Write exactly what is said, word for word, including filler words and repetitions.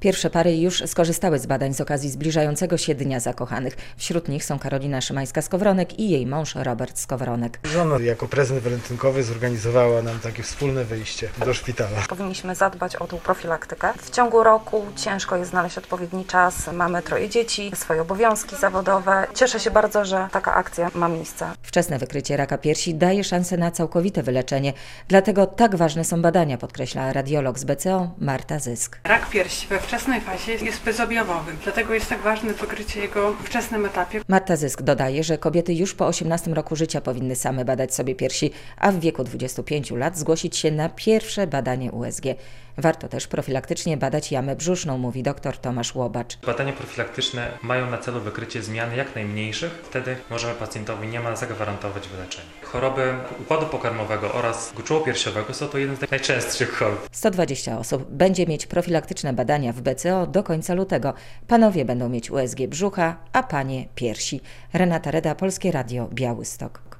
Pierwsze pary już skorzystały z badań z okazji zbliżającego się Dnia Zakochanych. Wśród nich są Karolina Szymańska-Skowronek i jej mąż Robert Skowronek. Żona jako prezent walentynkowy zorganizowała nam takie wspólne wyjście do szpitala. Powinniśmy zadbać o tą profilaktykę. W ciągu roku ciężko jest znaleźć odpowiedni czas. Mamy troje dzieci, swoje obowiązki zawodowe. Cieszę się bardzo, że taka akcja ma miejsce. Wczesne wykrycie raka piersi daje szansę na całkowite wyleczenie. Dlatego tak ważne są badania, podkreśla radiolog z B C O Marta Zysk. Rak piersi we wczesnej fazie jest bezobjawowy, dlatego jest tak ważne wykrycie jego w wczesnym etapie. Marta Zysk dodaje, że kobiety już po osiemnastym roku życia powinny same badać sobie piersi, a w wieku dwudziestu pięciu lat zgłosić się na pierwsze badanie U S G. Warto też profilaktycznie badać jamę brzuszną, mówi dr Tomasz Łobacz. Badania profilaktyczne mają na celu wykrycie zmian jak najmniejszych, wtedy możemy pacjentowi niemal zagwarantować wyleczenie. Choroby układu pokarmowego oraz gruczołopiersiowego są to jeden z najczęstszych chorób. sto dwadzieścia osób będzie mieć profilaktyczne badania w B C O do końca lutego. Panowie będą mieć U S G brzucha, a panie piersi. Renata Reda, Polskie Radio, Białystok.